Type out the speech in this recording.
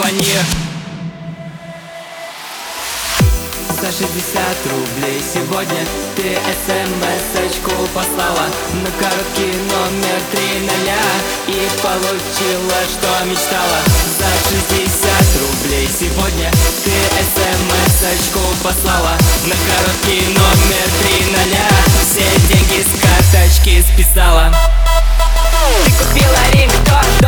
телефонию. За 60 рублей сегодня ты смс-очку послала на короткий номер 300 и получила, что мечтала. За 60 рублей сегодня ты смс-очку послала на короткий номер 300, все деньги с карточки списала. Ты купила рингтон,